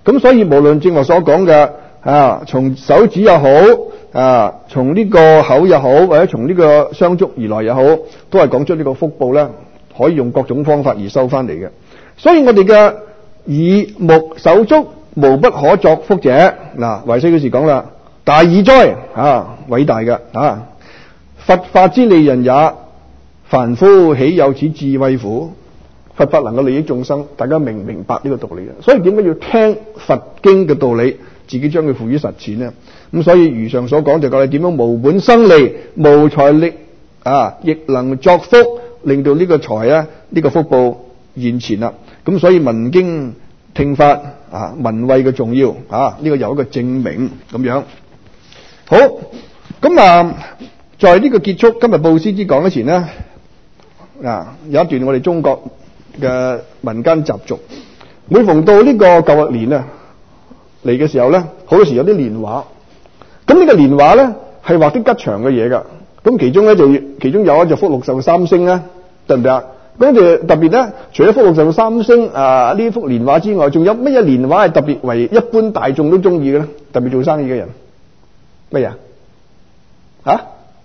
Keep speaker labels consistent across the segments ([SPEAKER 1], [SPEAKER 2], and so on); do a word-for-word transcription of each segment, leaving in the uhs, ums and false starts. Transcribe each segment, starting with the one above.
[SPEAKER 1] 咁所以無論正話所講嘅啊，從手指又好啊，從呢個口又好，或者從呢個雙足而來又好，都係講出呢個腹部咧，可以用各種方法而收翻嚟嘅。所以我哋嘅耳目手足無不可作福者。嗱，維西嗰時講啦，大義哉啊，偉大嘅啊，佛法之利人也，凡夫豈有此智慧乎？佛法能夠利益眾生，大家明唔明白呢個道理嘅？所以點解要聽佛經嘅道理，自己將佢付於實踐呢？咁所以如上所講，就教你點樣無本生利，無財力啊，亦能作福，令到呢個財咧，呢個福報現前啦。咁所以聞經聽法啊，聞慧嘅重要啊，呢個有一個證明咁樣。好，咁啊，在呢個結束今日布施之講之前呢，啊，有一段我哋中國嘅民間習俗，每逢到呢個舊曆年啊嚟嘅時候咧，好多時有啲年畫。咁呢個年畫咧係畫啲吉祥嘅嘢噶。咁其中咧就其中有一隻福祿壽三星咧，得唔得啊？咁就特別咧，除咗福祿壽三星啊呢幅年畫之外，仲有乜嘢年畫係特別為一般大眾都中意嘅咧？特別做生意嘅人乜嘢啊？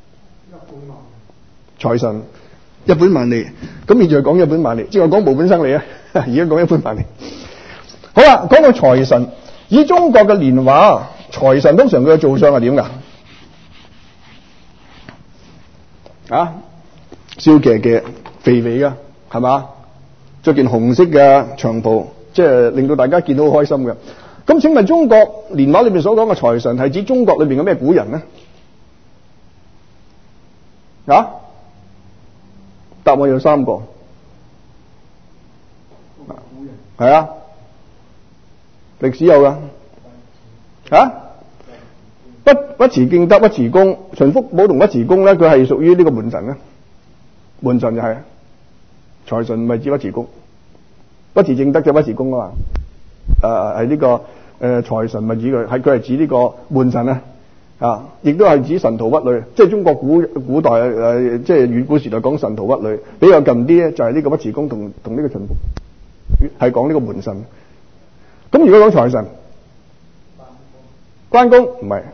[SPEAKER 1] 財神一本萬利。咁現在講一本萬利，即係我講無本生利啊，而家講一本萬利。好啦，講個財神，以中國嘅年畫，財神通常佢嘅造相係點噶？啊，笑騎騎，肥肥噶，係嘛？着件紅色嘅長袍，即係令到大家見到好開心嘅。咁請問中國年畫裏面所講嘅財神係指中國裏面嘅咩古人呢？啊？答案有三個，係啊，歷史有噶，啊，尉尉遲敬德、尉遲恭、秦福寶同尉遲恭咧，佢係屬於呢個門神咧，門神就係財神，唔係指尉遲恭，尉遲敬德就尉遲恭啊嘛，誒係呢個誒財神咪指佢，係佢係指呢個門神啊。啊，亦都係指神荼鬱壘，即係中國古古代誒、呃，即係遠古時代講神荼鬱壘，比較近啲咧就係呢個尉遲恭同同呢個秦福，係講呢個門神。咁如果講財神，關公唔係，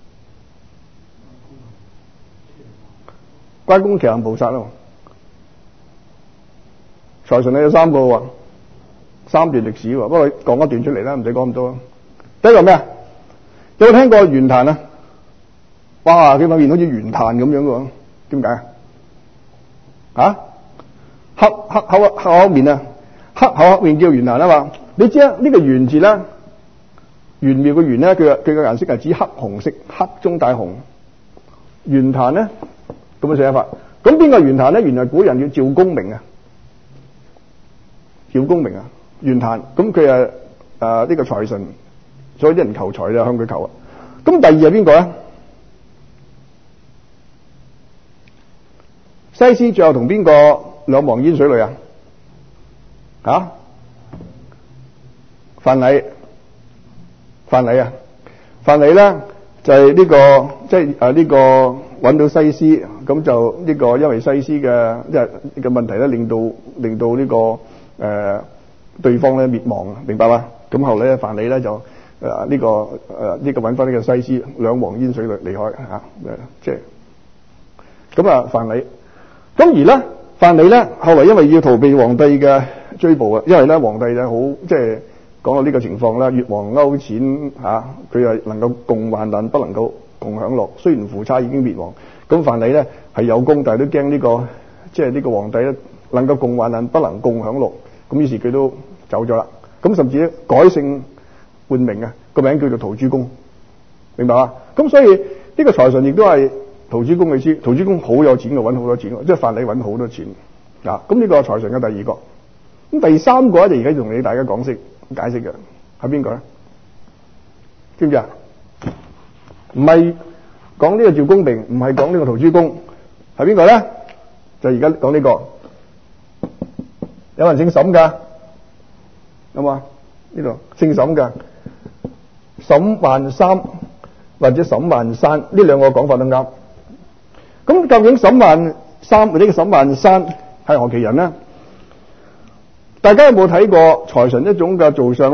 [SPEAKER 1] 關公騎行菩薩咯。財神咧有三個喎，三段歷史喎，不過講一段出嚟啦，唔使講咁多。第一個咩啊？有冇聽過玄壇啊？哇！佢塊面好似圓炭咁樣嘅喎，點解啊？啊，黑黑口黑口面啊，黑口黑面叫圓壇啊嘛。你知啊？呢個圓字咧，玄妙嘅圓咧，佢佢嘅顏色係指黑紅色，黑中帶紅。圓壇咧咁嘅寫法。咁邊個圓壇咧？原來古人叫趙公明啊，趙公明啊，圓壇。咁佢係誒呢個財神，所以啲人求財就向佢求啊。咁第二係邊個咧？西施最後同邊個兩忘煙水裏啊？啊？范蠡，范蠡啊，范蠡咧就係、是、呢、這個即係誒呢個揾到西施，咁就呢、這個因為西施嘅即係嘅問題咧，令到令到呢、這個誒、呃、對方咧滅亡，明白嘛？咁後咧范蠡咧就誒呢、呃這個誒呢、呃這個揾翻呢個西施，兩忘煙水裏離開嚇，即係咁啊范蠡。咁而咧，范蠡咧，後來因為要逃避皇帝嘅追捕啊，因為咧皇帝就好即係講到呢個情況啦，越王勾踐嚇，佢係能夠共患難，不能夠共享樂。雖然夫差已經滅亡，咁范蠡咧係有功，但係都驚呢個即係呢個皇帝咧能夠共患難，不能共享樂。咁於是佢都走咗啦。咁甚至咧改姓換名啊，個名叫做陶朱公，明白嘛？咁所以呢個財神亦都係。陶朱公你知，陶朱公好有錢嘅，揾好多錢，即係范蠡揾好多錢啊！咁呢個財神嘅第二個，咁第三個咧就而家同你大家講釋解釋嘅係邊個咧？知唔知啊？唔係講呢個趙公明，唔係講呢個陶朱公，係邊個咧？就而家講呢個，有人姓沈噶，有冇啊？呢度姓沈噶，沈萬三或者沈萬山，呢兩個講法都啱。咁究竟沈萬三或者個沈萬山係何其人呢？大家有冇睇過財神一種嘅造相咧？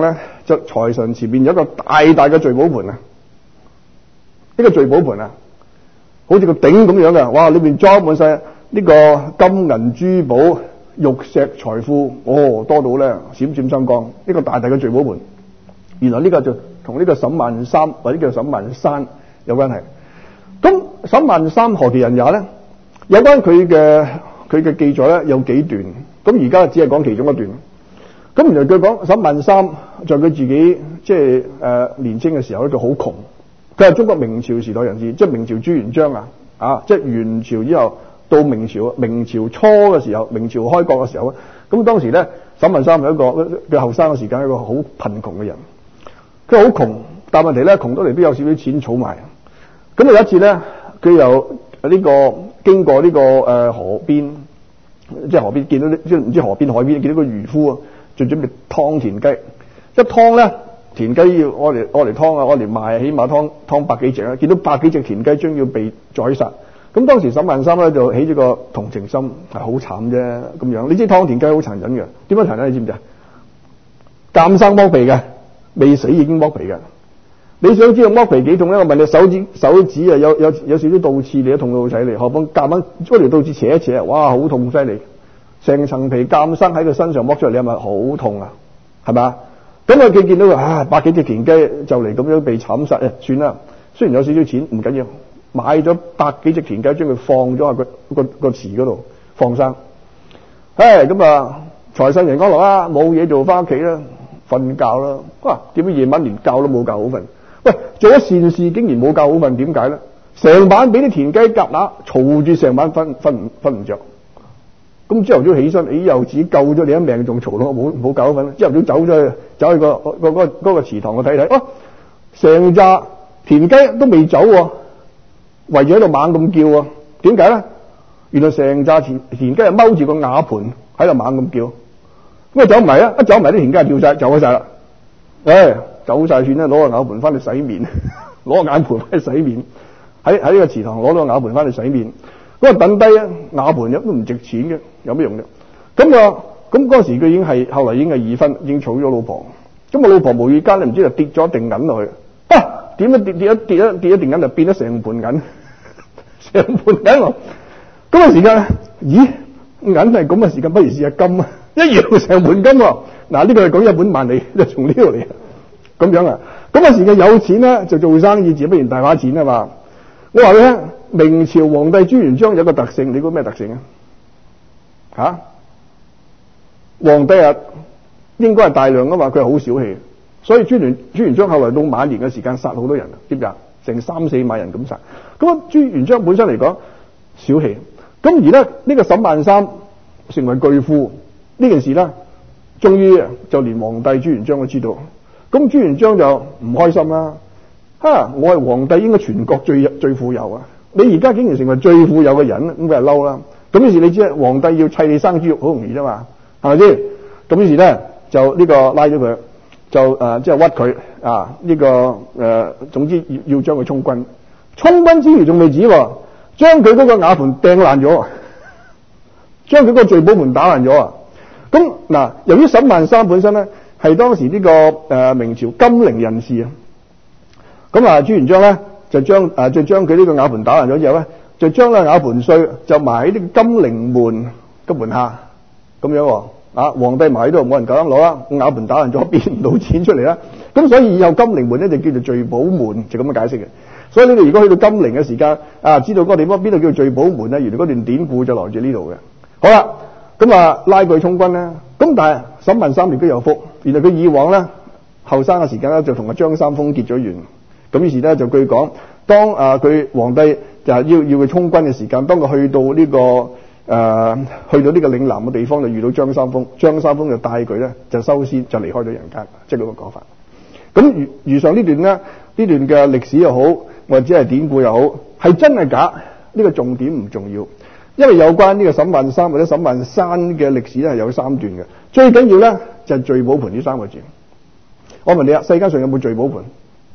[SPEAKER 1] 就財神前面有一個大大嘅聚寶盆啊，呢個聚寶盆啊，好似個頂咁樣嘅，哇！裏邊裝滿晒呢個金銀珠寶、玉石財富，哦，多到咧閃閃生光。呢個大大嘅聚寶盆，原來呢個就同呢個沈萬三或者叫沈萬山有關係。咁沈萬三何其人也咧？有關佢嘅佢嘅記載咧有幾段，咁而家只係講其中一段。咁原來佢講沈萬三在佢自己即係誒年青嘅時候咧就好窮，佢係中國明朝時代人士，即係明朝朱元璋啊，啊即係元朝之後到明朝，明朝初嘅時候，明朝開國嘅時候咧，咁當時咧沈萬三係一個佢後生嘅時間一個好貧窮嘅人，佢好窮，但係問題咧窮到嚟都有少少錢儲埋。咁有一次咧，佢又呢個經過呢個誒河邊，即係河邊見到啲即係唔知河邊海邊見到個漁夫啊，就準備劏田雞。一劏咧，田雞要我嚟我嚟劏啊，我嚟賣，起碼劏劏百幾隻啊。見到百幾隻田雞將要被宰殺，咁當時沈萬三咧就起咗個同情心，係好慘啫咁樣。你知劏田雞好殘忍嘅，點樣殘忍你知唔知啊？監生剝皮嘅，未死已經剝皮嘅。你想知道剝皮幾痛咧？我問你，手指手指啊有有有少少倒刺，你都痛到好犀利。何況夾硬嗰條倒刺扯一扯，哇，好痛犀利！成層皮監生喺佢身上剝出嚟，你係咪好痛啊？係咪啊？咁啊，佢見到啊百幾隻田雞就嚟咁樣被慘殺，誒，算啦。雖然有少少錢唔緊要，買咗百幾隻田雞，將佢放咗喺個個個池嗰度放生。唉，咁啊，財神爺安樂啦，冇嘢做，翻屋企啦，瞓覺啦。哇！點解夜晚連覺都冇覺好瞓？喂，做咗善事竟然冇覺好瞓，點解咧？成晚俾啲田雞夾乸嘈住，成晚瞓瞓唔瞓唔着。咁朝頭早起身，咦又自己救咗你一命，仲嘈到冇冇覺好瞓。朝頭早走咗去，走去個個嗰嗰個池塘度睇睇，哦，成紮田雞都未走，圍住喺度猛咁叫啊！點解咧？原來成紮田田雞係踎住個瓦盤喺度猛咁叫。咁啊走唔埋啊！一走埋啲田雞跳晒走咗晒啦。唉，走晒算啦，攞個瓦盤翻去洗面，攞個眼盤翻去洗面。喺喺呢個池塘攞到個瓦盤翻去洗面。咁啊等低啊，瓦盤都唔值錢嘅，有咩用啫？咁啊，咁嗰時佢已經係後來已經係二婚，已經娶咗老婆。咁啊老婆無意間你唔知就跌咗一錠銀落去，啊點樣跌跌一跌一跌一錠銀就變咗成盤銀，成盤銀喎。咁嘅時間，咦銀係咁嘅時間，不如試下金啊！一搖成盤金喎。嗱呢個係講一本萬利，就從呢度嚟，咁樣啊。咁嘅時間有錢咧就做生意，自不然大把錢啊嘛。我話你聽，明朝皇帝朱元璋有個特性，你估咩特性啊？吓、啊，皇帝啊，應該係大量噶嘛，佢係好小氣，所以朱元朱元璋後來到晚年嘅時間殺好多人啊，知唔知啊？成三四萬人咁殺。咁啊，朱元璋本身嚟講小氣，咁而咧呢、這個沈萬三成為巨富呢件事咧，終於就連皇帝朱元璋都知道，咁朱元璋就唔開心啦。哈！我係皇帝，應該全國最最富有啊！你而家竟然成為最富有嘅人，咁佢就嬲啦。咁於是你知啊，皇帝要砌你生豬肉好容易啫嘛，係咪先？咁於是咧就呢個拉咗佢，就誒即係屈佢啊！呢、這個誒、呃、總之要要將佢充軍，充軍之餘仲未止，將佢嗰個瓦盤掟爛咗，將佢嗰個聚寶盆打爛咗啊！咁嗱，由於沈萬三本身咧係當時呢、這個誒、呃、明朝金陵人士啊。咁啊，朱元璋咧就將誒就將佢呢個瓦盤打爛咗之後咧，就將呢個瓦盤碎就埋喺呢個金陵門嘅門下咁樣喎。啊，皇帝埋喺度，冇人夠膽攞啦，瓦盤打爛咗，變唔到錢出嚟啦。咁所以以後金陵門咧就叫做聚寶門，就咁樣解釋嘅。所以你哋如果去到金陵嘅時間啊，知道嗰個地方邊度叫聚寶門咧，原來嗰段典故就來自呢度嘅。好啦，咁啊拉佢充軍啦。咁但係沈萬三亦都有福，原來佢以往咧後生嘅時間咧就同阿張三豐結咗緣。咁於是咧就據講，當啊佢皇帝就係要要佢充軍嘅時間，當佢去到呢、這個誒、呃、去到呢個嶺南嘅地方，就遇到張三豐，張三豐就帶佢咧就收仙，就離開咗人間，即係嗰個講法。咁如如上呢段咧，呢段嘅歷史又好，或者係典故又好，係真係假？呢、這個重點唔重要，因為有關呢個沈萬三或者沈萬山嘅歷史咧係有三段嘅，最緊要咧就係聚寶盆呢三個字。我問你啊，世界上有冇聚寶盆？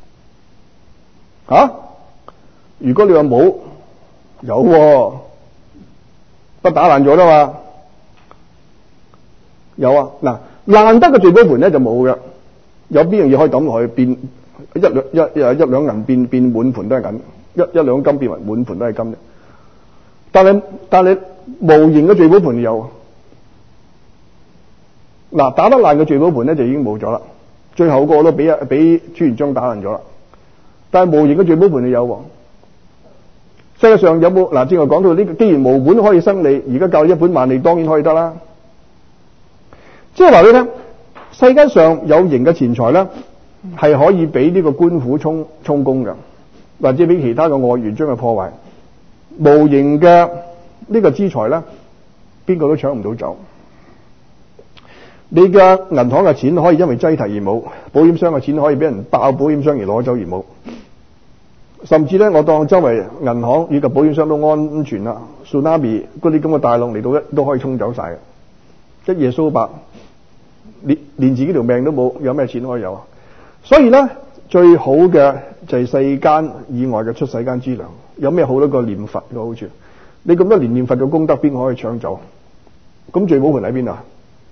[SPEAKER 1] 啊！如果你話冇，有喎，不打爛咗啦嘛？有啊，嗱，爛得嘅聚寶盆咧就冇嘅， 有邊樣嘢可以抌落去變一兩一一一兩銀變變滿盤都係銀，一一兩金變為滿盤都係金啫。但係但係無形嘅聚寶盆有，嗱打得爛嘅聚寶盆咧就已經冇咗啦，最後個都俾啊俾朱元璋打爛咗啦。但係無形嘅聚寶盆就有。世界上有冇嗱？正話講到呢個，既然無本可以生利，而家教一本萬利，當然可以得啦。即係話俾你聽，世界上有形嘅錢財咧，係可以俾呢個官府充充公嘅，或者俾其他嘅外援將佢破壞。無形嘅呢個資財咧，邊個都搶唔到走。你嘅銀行嘅錢可以因為擠提而冇，保險箱嘅錢可以俾人爆保險箱而攞走而冇。甚至咧，我當周圍銀行以及保險箱都安全啦。Tsunami 嗰啲咁嘅大浪嚟到咧，都可以沖走晒嘅，一夜蘇白，連連自己條命都冇，有咩錢可以有啊？所以咧，最好嘅就係世間以外嘅出世間之糧。有咩好多個念佛嘅好處？你咁多年念佛嘅功德，邊個可以搶走？咁聚寶盆喺邊啊？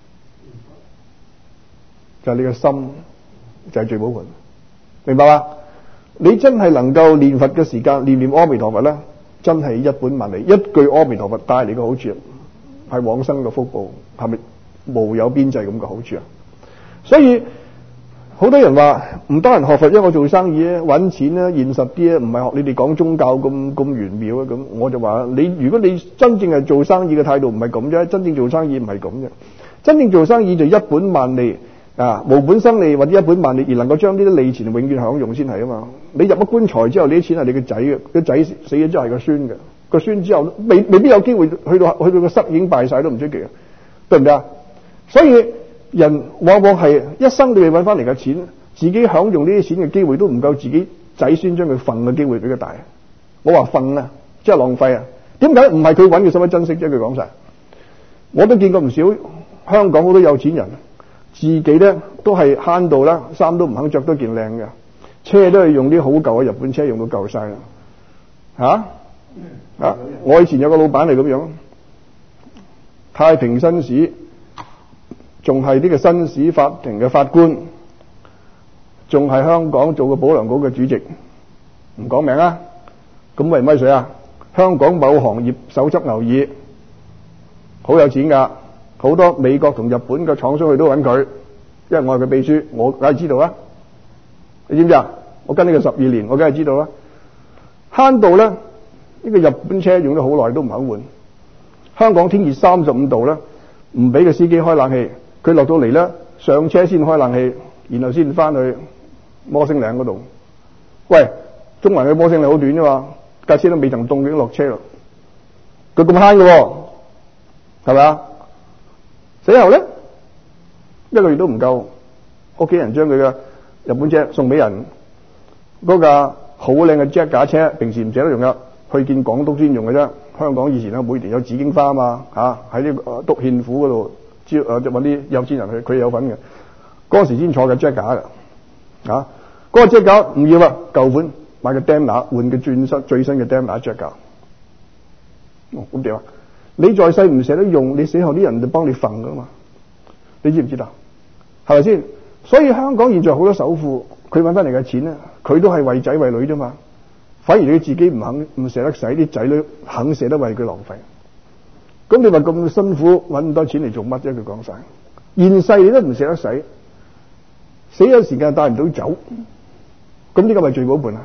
[SPEAKER 1] 就係你嘅心，就係聚寶盆，明白嗎？你真係能夠念佛嘅時間，念念阿彌陀佛咧，真係一本萬利。一句阿彌陀佛帶嚟嘅好處，係往生嘅福報，係咪無有邊際咁嘅好處啊？所以好多人話唔得人學佛，因為我做生意咧，揾錢咧，現實啲咧，唔係學你哋講宗教咁咁玄妙啊。咁我就話你，如果你真正係做生意嘅態度唔係咁啫，真正做生意唔係咁嘅。真正做生意就一本萬利。啊，無本生利或者一本萬利，而能夠將呢啲利錢永遠享用先係啊嘛！你入咗棺材之後，呢啲錢係你嘅仔嘅，個仔死咗之後係個孫嘅，個孫之後未未必有機會去到去到個室已經敗晒都唔出奇啊，對唔對啊？所以人往往係一生都要揾翻嚟嘅錢，自己享用呢啲錢嘅機會都唔夠自己仔孫將佢分嘅機會比較大。我話分啊，即係浪費啊！點解唔係佢揾嘅，使乜珍惜啫？佢講晒，我都見過唔少香港好多有錢人。自己咧都係慳到啦，衫都唔肯着多件靚嘅，車都係用啲好舊嘅日本車，用到舊晒啦。吓啊！我以前有個老闆嚟咁樣，太平紳士，仲係呢個紳士法庭嘅法官，仲係香港做過保良局嘅主席，唔講名啊。咁為乜水啊？香港某行業手執牛耳，好有錢噶。好多美國同日本嘅廠商去都揾佢，因為我係佢秘書，我梗係知道啦。你知唔知啊？我跟呢個十二年，我梗係知道啦。慳到咧，呢個日本車用咗好耐都唔肯換。香港天熱三十五度咧，唔俾個司機開冷氣，佢落到嚟咧上車先開冷氣，然後先翻去摩星嶺嗰度。喂，中環去摩星嶺好短啫嘛，架車都未曾凍已經落車啦。佢咁慳嘅，係咪啊？死後咧，一個月都唔夠，屋企人將佢嘅日本車送俾人，嗰架好靚嘅 Jet 架車，平時唔捨得用噶，去見港督先用嘅啫。香港以前咧每年有紫荊花啊嘛，吓喺呢個督憲府嗰度招誒揾啲有錢人去，佢有份嘅。嗰時先坐嘅 Jet 架嘅，啊，嗰個 Jet 架唔要啦，舊款買個 Daimler 換嘅轉新最新嘅 Daimler Jet 架。哦，咁點啊？你在世唔捨得用，你死後啲人就幫你份噶嘛？你知唔知道？係咪先？所以香港現在好多首富，佢揾翻嚟嘅錢咧，佢都係為仔為女啫嘛。反而你自己唔肯唔捨得使，啲仔女肯捨得為佢浪費。咁你話咁辛苦揾咁多錢嚟做乜啫？佢講晒，現世你都唔捨得使，死咗時間帶唔到走，咁呢個咪聚寶盆啊？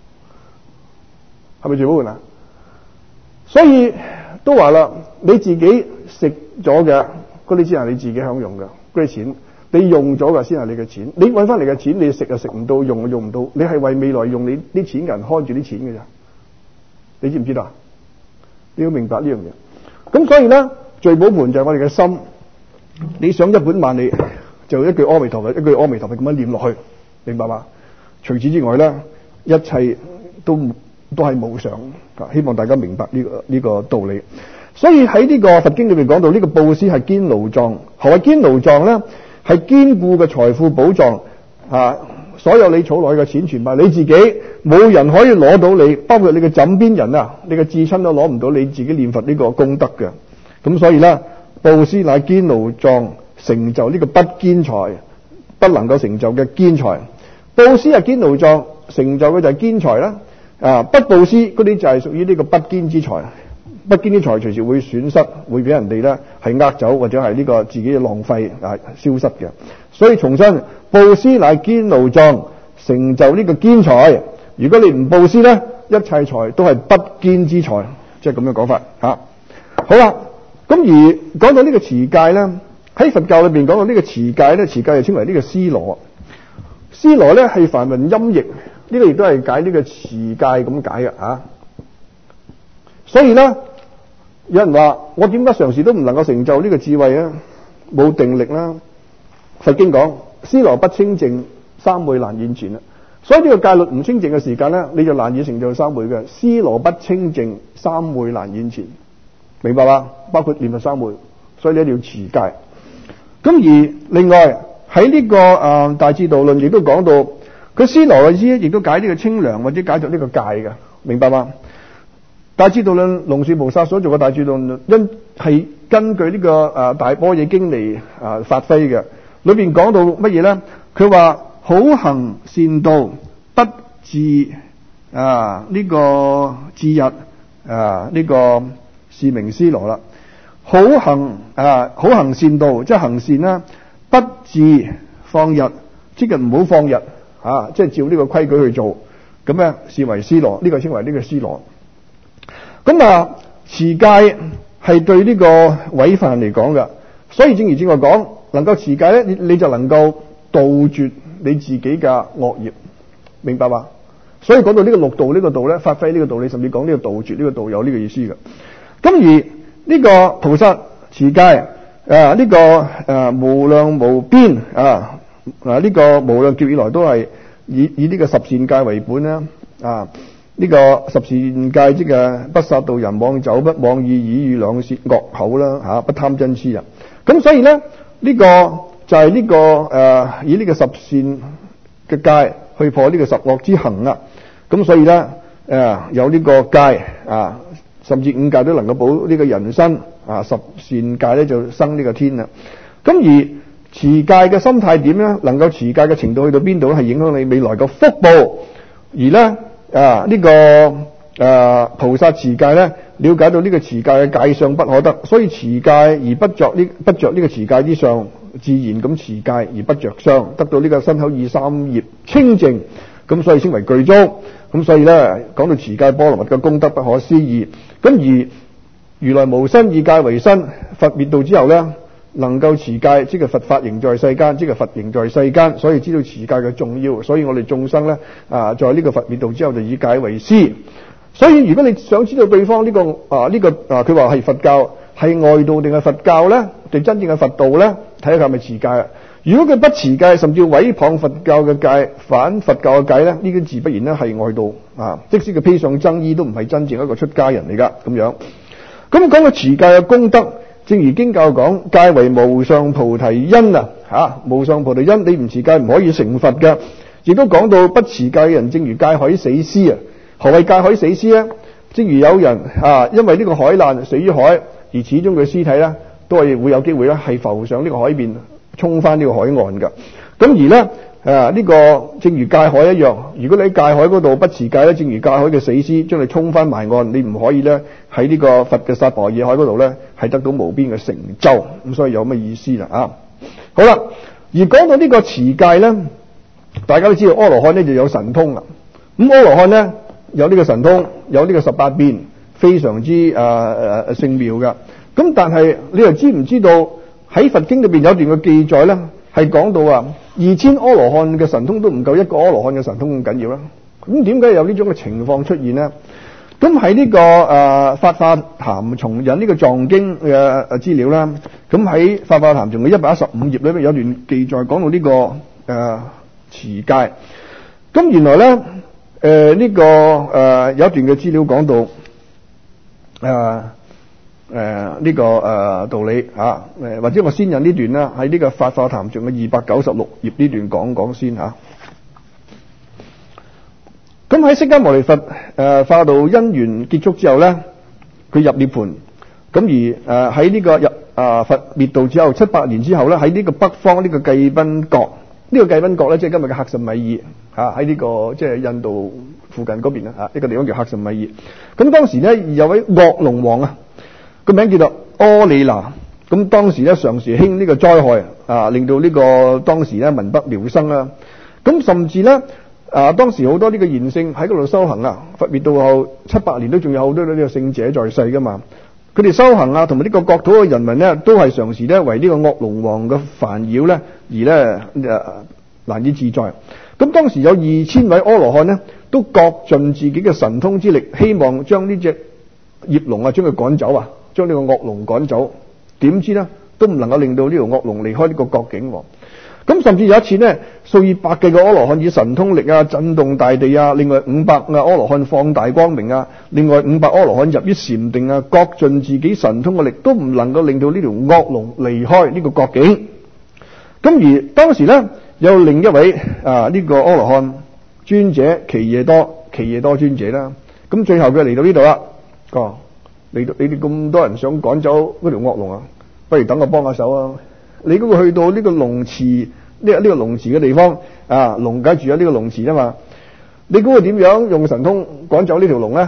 [SPEAKER 1] 係咪聚寶盆啊？所以都話啦，你自己食咗嘅嗰啲先係你自己享用嘅嗰啲錢，你用咗嘅先係你嘅錢。你揾翻嚟嘅錢，你食又食唔到，用又用唔到，你係為未來用你啲錢嘅人看住啲錢嘅咋？你知唔知道啊？你要明白呢樣嘢。咁所以咧，聚寶盆就係我哋嘅心。你想一本萬利，就一句阿彌陀佛，一句阿彌陀佛咁樣念落去，明白嘛？除此之外咧，一切都都係無常。希望大家明白呢個呢個道理。所以喺呢個佛經裏面講到，呢個布施係堅牢藏。何謂堅牢藏咧？係堅固嘅財富寶藏啊！所有你儲落去嘅錢，全部係你自己，冇人可以攞到你，包括你嘅枕邊人啊，你嘅至親都攞唔到你自己念佛呢個功德嘅。咁所以咧，布施乃堅牢藏，成就呢個不堅財， 不能夠成就嘅堅財。布施係堅牢壯，成就嘅就係堅財啦。啊，不布施嗰啲就係屬於呢個不堅之財。不堅之財隨時會損失，會俾人哋咧係呃走，或者係呢個自己嘅浪費啊消失嘅。所以重申，布施乃堅牢壯，成就呢個堅財。如果你唔布施咧，一切財都係不堅之財，即係咁樣講法吓。好啦，咁而講到呢個持戒咧，喺佛教裏邊講到呢個持戒咧，持戒就稱為呢個尸羅。尸羅咧係梵文音譯，呢、這個亦都係解呢個持戒咁解嘅吓。所以咧，有人話我點解常時都唔能夠成就呢個智慧啊？冇定力啦。佛經講尸羅不清淨，三昧難現前啦。所以呢個戒律唔清淨嘅時間咧，你就難以成就三昧嘅。尸羅不清淨，三昧難現前，明白嗎？包括念佛三昧，所以你一定要持戒。咁而另外喺呢、這個誒、呃、大智度論亦都講到，佢尸羅嘅意思亦都解呢個清涼或者解作呢個戒嘅，明白嗎？大智度論龍樹菩薩所做嘅大智度論，因係根據呢、這個誒、呃、大般若經嚟誒發揮嘅，裏邊講到乜嘢咧？佢話好行善道，不自啊呢、這個自日啊呢、這個是名尸羅啦。好行啊好行善道，即係行善啦，不自放逸，即係唔好放逸啊，即係照呢個規矩去做，咁咧視為尸羅，呢、這個稱為呢個尸羅。咁啊，持戒係對呢個違犯嚟講噶，所以正如正話講，能夠持戒咧，你你就能夠杜絕你自己嘅惡業，明白嘛？所以講到呢個六道呢個道咧，發揮呢個道理，甚至講呢個杜絕呢個道有呢個意思嘅。咁而呢個菩薩持戒啊，呢、這個誒、啊、無量無邊啊啊呢、這個無量劫以來都係以以呢個十善戒為本啦啊。呢、這個十善戒即係不殺盜淫妄酒，不妄意語兩舌惡口啦吓，不貪嗔癡啊。咁所以咧，呢、這個就係呢、這個誒、呃、以呢個十善嘅戒去破呢個十惡之行啦。咁所以咧誒、呃、有呢個戒啊，甚至五戒都能夠保呢個人身啊，十善戒咧就生呢個天啦。咁而持戒嘅心態點咧？能夠持戒嘅程度去到邊度咧？係影響你未來嘅福報。而咧。啊！呢、這個誒、啊、菩薩持戒咧，了解到呢個持戒嘅戒相不可得，所以持戒而不着呢不着呢個持戒之上，自然咁持戒而不着相，得到呢個身口意三業清淨，咁所以稱為具足。咁所以咧，講到持戒波羅蜜嘅功德不可思議。咁而如來無身以戒為身，佛滅度之後咧，能夠持戒，即係佛法仍在世間，即係佛仍在世間，所以知道持戒嘅重要。所以我哋眾生咧啊，在呢個佛滅度之後就以戒為師。所以如果你想知道對方呢、這個啊呢、這個啊佢話係佛教係外道定係佛教咧，定真正嘅佛道咧，睇下佢係咪持戒啊。如果佢不持戒，甚至毀謗佛教嘅戒，反佛教嘅戒咧，呢啲自不然咧係外道啊。即使佢披上僧衣，都唔係真正一個出家人嚟噶咁樣。咁講到持戒嘅功德。正如經教講，戒為無上菩提因啊，吓無上菩提因，你唔持戒唔可以成佛嘅。亦都講到不持戒嘅人，正如戒海死屍啊。何謂戒海死屍咧？正如有人啊，因為呢個海難死於海，而始終佢屍體咧都係會有機會咧係浮上呢個海面，沖翻呢個海岸噶。咁而咧啊呢、這個正如戒海一樣，如果你喺戒海嗰度不持戒咧，正如戒海嘅死屍將你沖翻埋岸，你唔可以咧喺呢個佛嘅薩婆夜海嗰度咧係得到無邊嘅成就。咁所以有乜意思啦啊？好啦，而講到呢個持戒咧，大家都知道阿羅漢咧就有神通啦。咁阿羅漢咧有呢個神通，有呢個十八變，非常之誒誒聖妙噶。咁但係你又知唔知道喺佛經裏邊有一段嘅記載咧，係講到啊二千阿羅漢嘅神通都唔夠一個阿羅漢嘅神通咁緊要啦。咁點解有呢種嘅情況出現呢？咁喺呢個誒、呃、法華壇重引呢個藏經嘅誒資料啦，咁喺法華壇仲有一百一十五頁裏邊有段記載講到呢、這個誒、呃、持戒。咁原來咧誒呢、呃這個誒、呃、有一段嘅資料講到誒。呃誒，呢、呃這個誒、呃、道理吓，誒、啊、或者我先引呢段啦，喺呢個法華壇仲有二百九十六頁呢段講講先吓。咁喺釋迦牟尼佛誒化度因緣結束之後咧，佢入涅槃。咁而誒喺呢個入啊佛滅度之後七百年之後咧，喺呢個北方呢個罽賓國，呢、 呢個罽賓國咧，即係今日嘅克什米爾嚇，喺呢個即係印度附近嗰邊啊嚇，呢個地方叫克什米爾。咁當時咧有位惡龍王啊，個名叫做柯里拿。咁當時咧常時興呢個災害啊，令到呢個當時咧民不聊生啊。咁甚至咧啊，當時好多呢個賢聖喺嗰度修行啊，佛滅度後七百年都仲有好多呢個聖者在世噶嘛。佢哋修行啊，同埋呢個國土嘅人民咧，都係常時咧為呢個惡龍王嘅煩擾咧而咧誒難以自在。咁當時有二千位阿羅漢咧，都各盡自己嘅神通之力，希望將呢隻孽龍啊，將佢趕走啊，將呢個惡龍趕走。點知咧都唔能夠令到呢條惡龍離開呢個國境。咁甚至有一次呢，數以百計嘅阿羅漢以神通力啊震動大地啊，另外五百啊阿羅漢放大光明啊，另外五百阿羅漢入於禪定啊，各盡自己神通嘅力，都唔能夠令到呢條惡龍離開呢個國境。咁而當時呢，有另一位啊呢、這個阿羅漢尊者奇耶多奇耶多尊者啦。咁最後佢嚟到呢度啦，哦，嚟到你哋咁多人想趕走嗰條惡龍啊，不如等我幫下手啊！你嗰個去到呢個龍池呢呢個龍池嘅地方啊，龍梗住喺呢個龍池啊嘛，你估佢點樣用神通趕走呢條龍咧？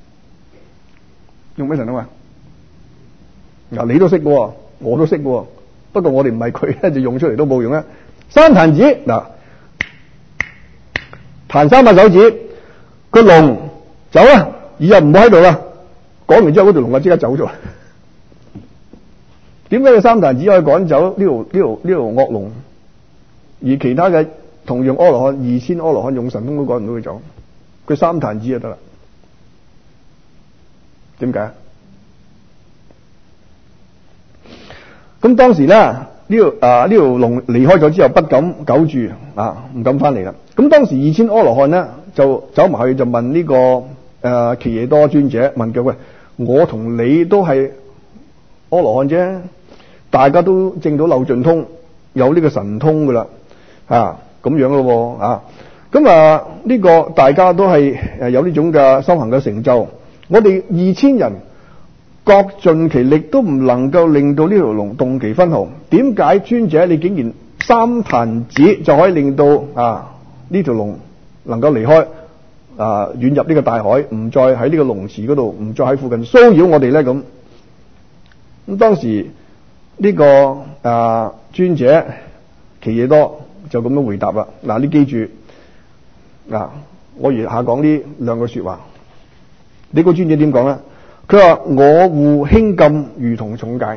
[SPEAKER 1] 用咩神通啊？嗱，你都識嘅，我都識嘅，不過我哋唔係佢咧，就用出嚟都冇用啊！三彈指嗱，彈三把手指，個龍走啦，以後唔好喺度啦。講完之後，嗰條龍就即刻走咗。點解佢三彈指可以趕走呢條呢條呢條惡龍，而其他嘅同樣阿羅漢二千阿羅漢用神通都趕唔到佢走？佢三彈指就得啦。點解？咁當時咧呢條啊呢條龍離開咗之後不敢久住啊，唔敢翻嚟啦。咁當時二千阿羅漢咧就走埋去就問呢、這個誒、呃、奇耶多尊者，問佢：喂，我同你都係阿羅漢啫。大家都證到漏盡通，有呢個神通噶啦，啊咁樣咯喎，啊咁啊呢個大家都係誒有呢種嘅修行嘅成就。我哋二千人各盡其力都唔能夠令到呢條龍動其分毫。點解尊者你竟然三彈指就可以令到啊呢條龍能夠離開啊遠入呢個大海，唔再喺呢個龍池嗰度，唔再喺附近騷擾我哋咧？咁咁當時。呢、這個啊尊者奇耶多就咁樣回答啦。嗱，你記住嗱，我而下講呢兩句說話。呢個尊者點講咧？佢話：我護輕禁如同重戒，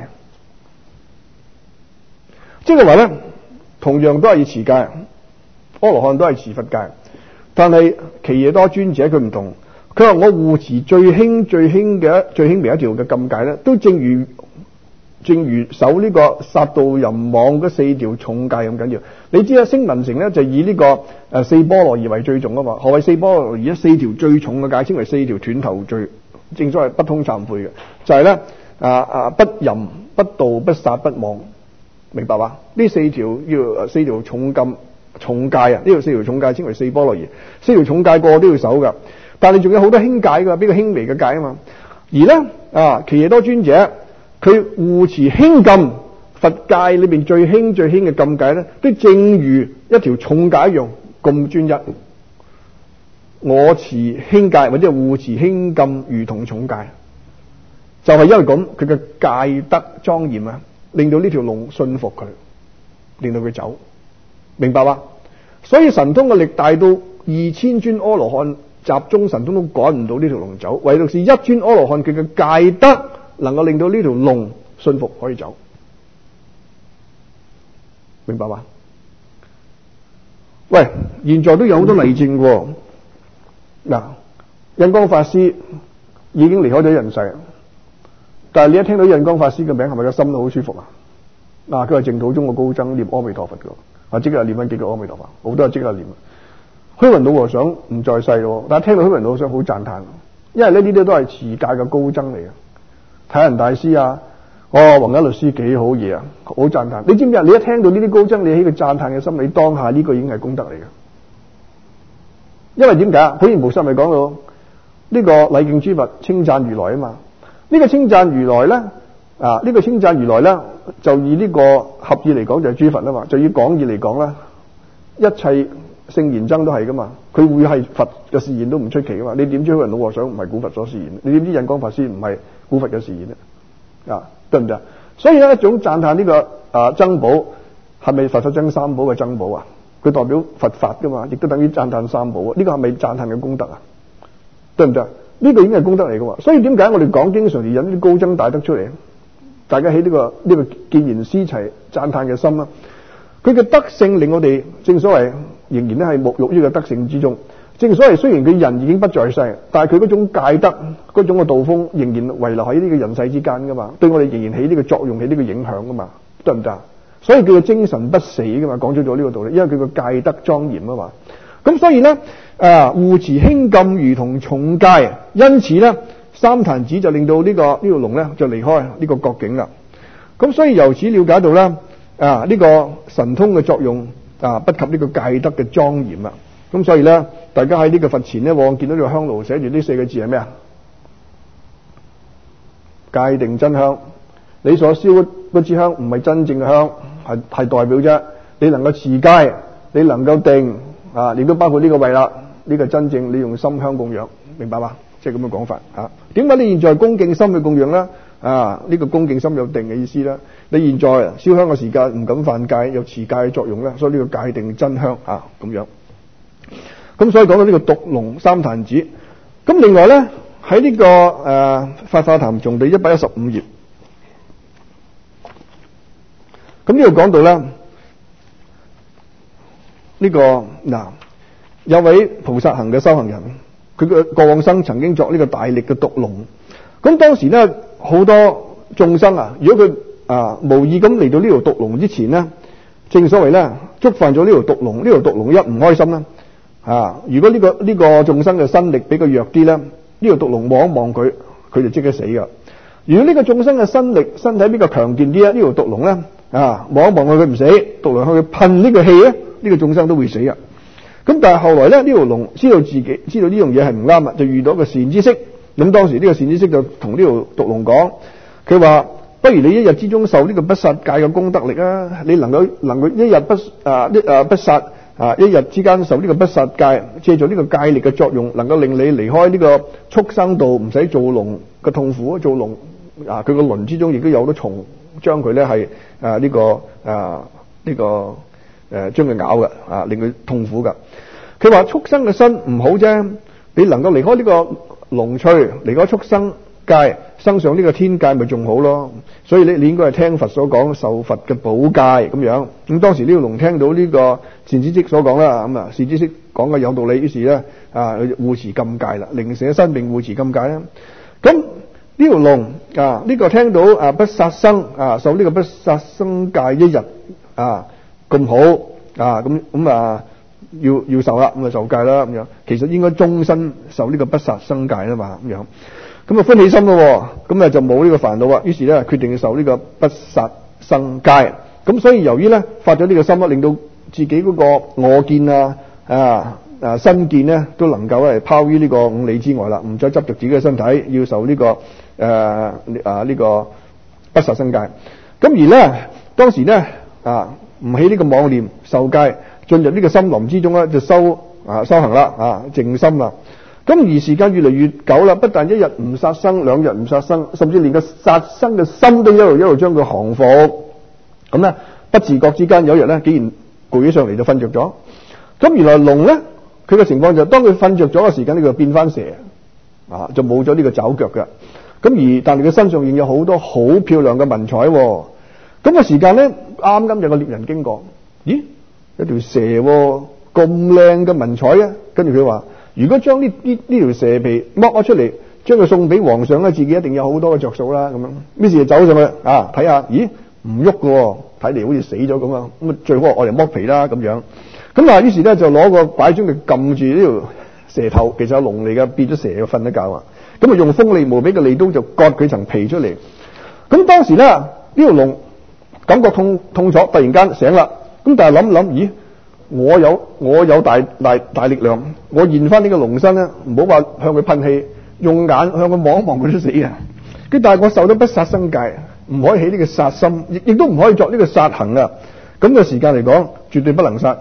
[SPEAKER 1] 即係話咧，同樣都係要持戒，阿羅漢都係持佛戒，但係奇耶多尊者佢唔同。佢話：我護持最輕最輕嘅最輕微一條嘅禁戒咧，都正如。正如守呢個殺盜淫妄嗰四條重戒咁緊要。你知啊，聲聞乘咧就以呢個誒四波羅夷為最重啊嘛。何謂四波羅夷？四條最重嘅戒稱為四條斷頭罪，正所謂不通懺悔嘅，就係咧啊啊不淫不盜不殺不妄，明白嘛？呢四條要四條重禁重戒啊！呢條四條重戒稱為四波羅夷，四條重戒個個都要守噶，但係仲有好多輕戒噶，比較輕微嘅戒啊嘛。而咧啊奇耶多尊者。佢護持輕禁，佛戒裏邊最輕最輕嘅禁戒咧，都正如一條重戒一樣咁專一。我持輕戒或者係護持輕禁，如同重戒，就係、是、因為咁，佢嘅戒德莊嚴啊，令到呢條龍信服佢，令到佢走，明白嘛？所以神通嘅力大到二千尊阿羅漢集中神通都趕唔到呢條龍走，唯獨是一尊阿羅漢佢嘅戒德。能夠令到呢條龍信服可以走，明白嗎？喂，現在都有好多例證喎。嗱，印光法師已經離開咗人世，但係你一聽到印光法師嘅名，係咪個心都好舒服啊？嗱，佢係淨土中嘅高僧，念阿彌陀佛嘅，啊，即係念緊幾句阿彌陀佛，好多係即刻念。虛雲老和尚唔在世咯，但係聽到虛雲老和尚好讚嘆，因為呢啲都係持戒嘅高僧嚟嘅。睇人大師啊，哦，弘一律師幾好嘢啊，好讚嘆。你知唔知啊？你一聽到呢啲高僧，你起個讚嘆嘅心理，當下呢個已經係功德嚟嘅。因為點解？普賢菩薩咪講到呢個禮敬諸佛，稱讚如來啊嘛。呢個稱讚如來咧，啊，呢個稱讚如來咧，就以呢個合意嚟講就係諸佛啊嘛，就以廣義嚟講咧， 一切聖賢僧都係噶嘛，佢會係佛嘅示現都唔出奇噶嘛。你點知虛雲老和尚唔係古佛所示現？你點知印光法師唔係古佛嘅示現咧？啊，對唔對？所以有一種讚歎呢個啊僧寶係咪佛法僧三寶嘅僧寶啊？佢代表佛法噶嘛，亦都等於讚歎三寶啊。呢個係咪讚歎嘅功德啊？對唔對？呢個已經係功德嚟噶嘛。所以點解我哋講經常引啲高僧大德出嚟？大家喺呢個呢個見賢思齊讚歎嘅心啦。佢嘅德性令我哋正所謂仍然咧係沐浴於個德性之中。正所謂雖然佢人已經不在世，但係佢嗰種戒德嗰種嘅道風仍然遺留喺呢個人世之間噶嘛，對我哋仍然起呢個作用，起呢個影響噶嘛，得唔得？所以叫做精神不死噶嘛，講咗咗呢個道理，因為佢個戒德莊嚴啊嘛。咁所以咧啊，護持輕禁如同重戒，因此咧三壇子就令到呢、這個呢條龍咧就離開呢個國境啦。咁所以由此了解到咧啊呢、這個神通嘅作用啊不及呢個戒德嘅莊嚴啦。咁所以咧，大家喺呢個佛前咧，往往見到呢個香爐寫住呢四個字係咩啊？戒定真香。你所燒嗰支香唔係真正嘅香，係係代表啫。你能夠持戒，你能夠定啊，亦都包括呢個位啦。呢、這個真正你用心香供養，明白嘛？即係咁嘅講法啊。點解你現在恭敬心去供養咧？啊，呢、這個恭敬心有定嘅意思啦。你現在燒香嘅時間唔敢犯戒，有持戒嘅作用咧，所以呢個戒定真香啊，咁樣。咁所以講到呢個毒龍三壇子，咁另外咧喺呢、這個誒、呃《法華壇頌》第一百一十五頁，咁呢度講到咧呢、這個嗱、呃、有位菩薩行嘅修行人，佢嘅過往生曾經作呢個大力嘅毒龍，咁當時咧好多眾生啊，如果佢啊、呃、無意咁嚟到呢條毒龍之前咧，正所謂咧觸犯咗呢條毒龍，呢條毒龍一唔開心啦。啊！如果呢、這個呢、這個眾生嘅身力比較弱啲咧，呢、這個毒龍望一望佢，佢就即刻死噶。如果呢個眾生嘅身力身體比較強健啲咧，呢條毒龍咧啊望一望佢，佢唔死，毒龍向佢噴呢個氣咧，呢、這個眾生都會死啊。咁但係後來咧，呢條龍知道自己知道呢樣嘢係唔啱啊，就遇到一個善知識。咁當時呢個善知識就同呢條毒龍講，佢話：不如你一日之中受呢個不殺戒嘅功德力啊！你能夠能夠一日不啊一啊不殺。啊！一日之間受呢個不殺戒，借助呢個戒力嘅作用，能夠令你離開呢個畜生道，唔使做龍嘅痛苦。做龍啊，佢個輪之中亦都有好多蟲，將佢咧係啊呢個啊呢、這個誒、啊、將佢咬嘅啊，令佢痛苦噶。佢話畜生嘅身唔好啫，你能夠離開呢個龍趣，離開畜生戒，升上呢個天界，咪仲好咯。所以你你應該係聽佛所講，受佛嘅寶戒咁樣。咁當時呢個龍聽到呢個善知識所講啦，咁啊善知識講嘅有道理，於是咧啊護持禁戒啦，寧捨身命護持禁戒啦。咁呢條龍啊呢、這個聽到啊不殺生啊受呢個不殺生戒一日啊咁好啊咁咁啊要要受啦，咁啊受戒啦咁樣。其實應該終身受呢個不殺生戒啦嘛咁樣。咁啊歡喜心咯，咁啊就冇呢個煩惱啊。於是咧決定要受呢個不殺生戒。咁所以由於咧發咗呢個心啦，令到自己嗰個我見啊啊啊身見咧都能夠係拋於呢個五里之外啦，唔再執着自己嘅身體，要受呢、這個誒、呃、啊呢、這個不殺生戒。咁而咧當時咧啊唔起呢個妄念受戒，進入呢個森林之中咧就修啊修行啦啊靜心啦。咁而時間越嚟越久啦，不但一日唔殺生，兩日唔殺生，甚至連個殺生嘅心都一路一路將佢降服。咁咧不自覺之間有一日咧，竟然攰起上嚟就瞓着咗。咁原來龍咧，佢嘅情況就係當佢瞓着咗嘅時間，呢佢就變翻蛇啊，就冇咗呢個爪腳嘅。咁而但係佢身上仍有好多好漂亮嘅文彩。咁嘅時間咧，啱啱有個獵人經過，咦，有條蛇咁靚嘅文彩啊！跟住佢話：如果將呢呢呢條蛇皮剝咗出嚟，將佢送俾皇上咧，自己一定有好多嘅着數啦。咁樣，於是就走上去啊，睇下，咦，唔喐嘅，睇嚟好似死咗咁啊！咁啊，最好我嚟剝皮啦咁樣。咁啊，於是咧就攞個拐杖嚟撳住呢條蛇頭，其實係龍嚟嘅，變咗蛇嘅瞓一覺啊。咁啊，用鋒利無比嘅利刀就割佢層皮出嚟。咁當時咧，呢條龍感覺痛痛楚，突然間醒啦。咁但係諗諗，咦？我有我有大大大力量，我現翻呢個龍身咧，唔好話向佢噴氣，用眼向佢望一望佢都死啊！佢但係我受咗不殺生戒，唔可以起呢個殺心，亦亦都唔可以作呢個殺行啊！咁嘅時間嚟講，絕對不能殺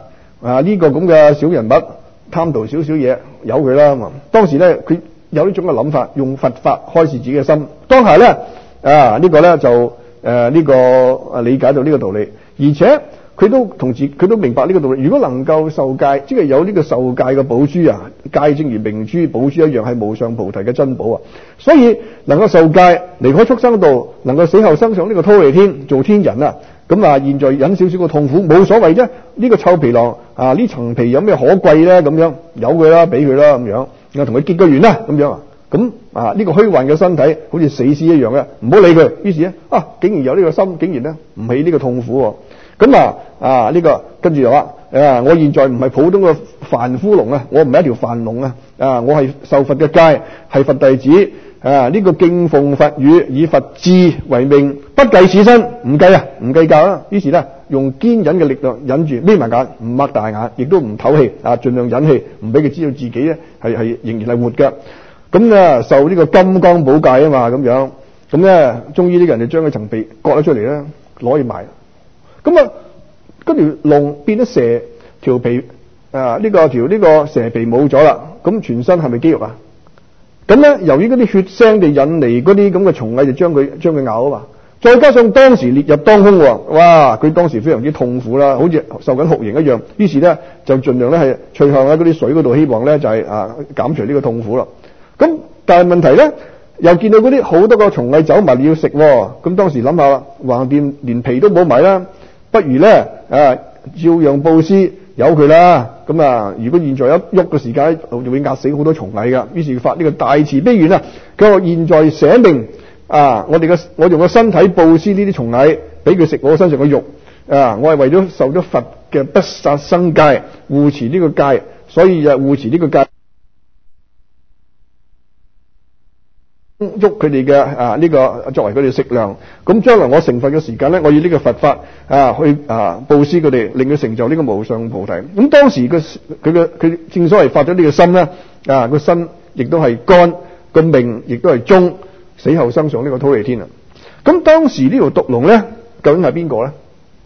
[SPEAKER 1] 啊呢、這個咁嘅小人物貪圖少少嘢，由佢啦嘛。當時咧佢有呢種嘅諗法，用佛法開示自己嘅心。當下咧啊、這個、呢個咧就誒呢、呃這個理解到呢個道理，而且佢都同自佢都明白呢個道理。如果能夠受戒，即係有呢個受戒嘅寶珠啊，戒正如明珠寶珠一樣，係無上菩提嘅珍寶啊。所以能夠受戒，離開畜生道，能夠死後生上呢個忉利天做天人啊。咁啊，現在忍少少個痛苦冇所謂啫。呢、這個臭皮囊啊，呢層皮有咩可貴咧？咁樣由佢啦，俾佢啦，咁樣然後同佢結個緣啦，咁樣啊。咁啊，呢、這個虛幻嘅身體好似死屍一樣嘅，唔好理佢。於是咧啊，竟然有呢個心，竟然咧唔起呢個痛苦喎。咁啊啊呢、這個跟住就話啊，我現在唔係普通嘅凡夫龍啊，我唔係一條凡龍啊，啊我係受佛嘅戒，係佛弟子啊。呢、這個敬奉佛語，以佛智為命，不計此身，唔計啊，唔計較啦。於是咧用堅忍嘅力量忍住，眯埋眼，唔擘大眼，亦都唔唞氣啊，盡量忍氣，唔俾佢知道自己咧係係仍然係活嘅。咁咧受呢個金剛寶戒啊嘛，咁樣咁咧，終於呢個人就將佢層皮割咗出嚟咧，攞去賣。咁啊，嗰條龍變咗蛇，條皮啊呢、這個條呢、這個蛇皮冇咗啦，咁全身係咪肌肉啊？咁咧由於嗰啲血腥地引嚟嗰啲咁嘅蟲蟻，就將佢將佢咬啊嘛。再加上當時烈日當空喎，哇！佢當時非常之痛苦啦，好似受緊酷刑一樣。於是咧就盡量咧係隨向喺嗰啲水嗰度，希望咧就係、是、啊減除呢個痛苦啦。咁但係問題咧，又見到嗰啲好多個蟲蟻走埋要食，咁當時諗下啦，橫掂連皮都冇埋啦。不如咧啊，照樣布施，由佢啦。咁啊，如果現在一喐嘅時間，就會壓死好多蟲蟻噶。於是發呢個大慈悲願啊！佢話現在捨命啊，我哋嘅我用個身體布施呢啲蟲蟻，俾佢食我身上嘅肉啊！我係為咗受咗佛嘅不殺生戒，護持呢個戒，所以就護持呢個戒。喐佢哋嘅啊呢、這個作為佢哋食糧，咁將來我成佛嘅時間咧，我以呢個佛法啊去啊布施佢哋，令佢成就呢個無上菩提。咁當時佢佢嘅佢正所謂發咗呢個心咧，啊個身亦都係肝，個命亦都係中，死後生上呢個忉利天啊。咁當時呢條毒龍咧，究竟係邊個咧？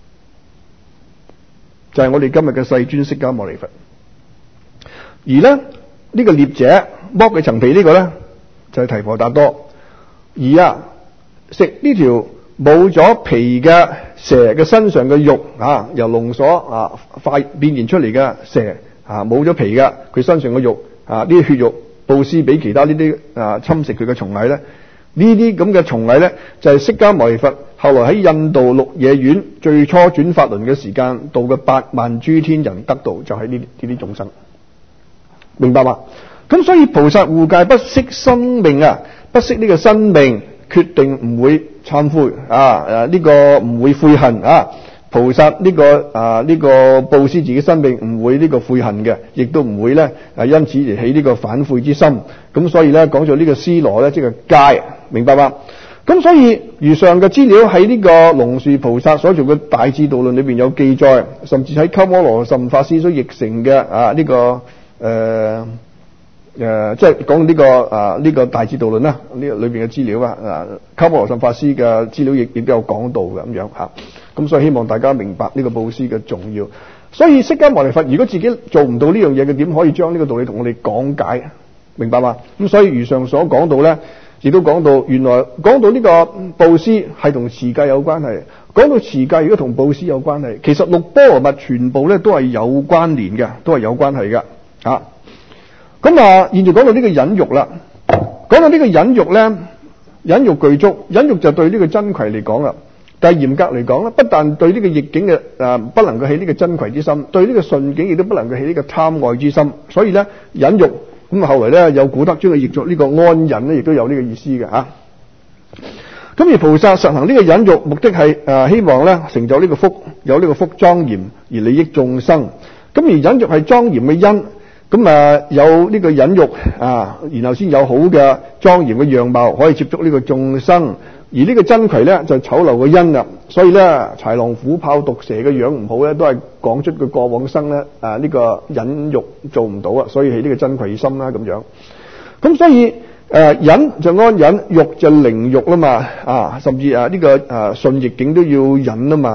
[SPEAKER 1] 就係、是、我哋今日嘅世尊釋迦牟尼佛。而咧呢、這個獵者剝佢層皮呢個咧，就係提婆達多。而啊食呢條冇咗皮嘅蛇嘅身上嘅肉啊，由龍所啊化變現出嚟嘅蛇啊，冇咗皮嘅佢身上嘅肉啊，呢啲血肉布施俾其他呢啲啊侵蝕佢嘅蟲蟻咧，呢啲咁嘅蟲蟻咧就係、是、釋迦牟尼佛後來喺印度鹿野苑最初轉法輪嘅時間度嘅八萬諸天人得道，就係呢啲呢啲眾生，明白嗎？咁所以菩薩護戒不惜生命啊，不惜呢個生命，決定唔會懺悔啊！誒、啊、呢、這個唔會悔恨啊！菩薩呢、這個啊呢、這個布施自己生命唔會呢個悔恨嘅，亦都唔會咧啊因此而起呢個反悔之心。咁所以咧講咗呢個尸羅咧，即係戒，明白嗎？咁所以如上嘅資料喺呢個龍樹菩薩所做嘅大智度論裏邊有記載，甚至喺鳩摩羅什法師所譯成嘅啊呢、這個誒。呃誒、呃，即係講呢個啊呢、這個大智度論啦，呢、這個裏邊嘅資料啊，啊鳩摩羅什法師嘅資料亦亦都有講到嘅咁樣吓，咁、啊、所以希望大家明白呢個布施嘅重要。所以釋迦牟尼佛如果自己做唔到呢樣嘢，佢點可以將呢個道理同我哋講解？明白嘛？咁所以如上所講到咧，亦都講到原來講到呢個布施係同持戒有關係，講到持戒如果同布施有關係，其實六波羅蜜全部咧都係有關聯嘅，都係有關係嘅啊。咁啊，現在講到呢個忍辱啦，講到呢個忍辱咧，忍辱具足，忍辱就對呢個真葵嚟講啦。但係嚴格嚟講咧，不但對呢個逆境嘅誒不能夠起呢個真葵之心，對呢個順境亦都不能夠起呢個貪愛之心。所以咧，忍辱咁後來咧有古德將佢譯作呢個安忍咧，亦都有呢個意思嘅吓。咁而菩薩實行呢個忍辱，目的係誒、呃、希望咧成就呢個福，有呢個福莊嚴而利益眾生。咁而忍辱係莊嚴嘅因。咁啊，有呢個忍辱啊，然後先有好嘅莊嚴嘅樣貌，可以接觸呢個眾生。而呢個真葵咧就係、醜陋嘅因啦。所以咧，豺狼虎豹毒蛇嘅樣唔好咧，都係講出佢過往生咧啊呢、這個忍辱做唔到啊，所以起呢個真葵心啦咁樣。咁所以誒、呃、忍就安忍，辱就凌辱啦嘛啊，甚至啊呢、這個啊順逆境都要忍啊嘛。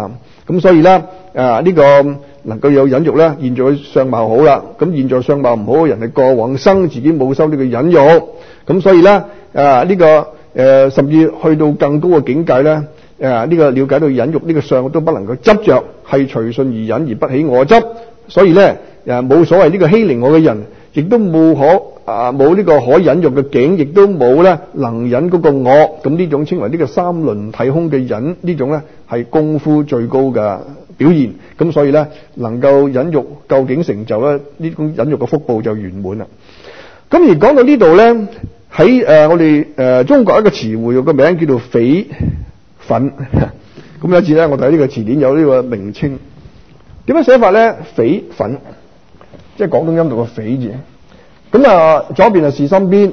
[SPEAKER 1] 咁所以咧啊呢、這個能夠有忍辱咧，現在相貌好啦。咁現在相貌唔好嘅人係過往生自己冇修呢個忍辱，咁所以咧啊呢、這個誒、呃、甚至去到更高嘅境界咧，誒、啊、呢、這個了解到忍辱呢個相都不能夠執着，係隨順而忍而不起我執。所以咧誒冇所謂呢個欺凌我嘅人，亦都冇可啊冇呢個可忍辱嘅境，亦都冇咧能忍嗰個我。咁呢種稱為呢個三輪體空嘅忍，呢種咧係功夫最高嘅表現。咁所以咧能夠忍辱究竟成就咧，呢種忍辱嘅福報就圓滿啦。咁而講到呢度咧，喺誒、呃、我哋誒、呃、中國一個詞彙個名叫做匪憤。咁有一次咧，我睇呢個詞典有呢個名稱。點樣寫法咧？匪憤，即係廣東音度個匪字。咁啊，左邊係是心邊，